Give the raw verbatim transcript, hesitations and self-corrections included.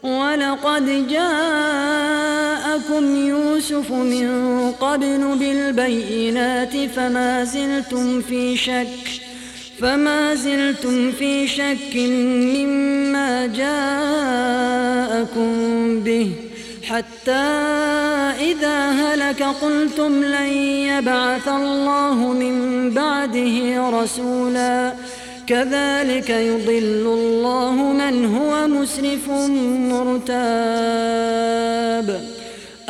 ولقد جاءكم يوسف من قبل بالبينات فما زلتم في شك فما زلتم في شك مما جاءكم به حتى إذا هلك قلتم لن يبعث الله من بعده رسولا كذلك يضل الله من هو مسرف مرتاب.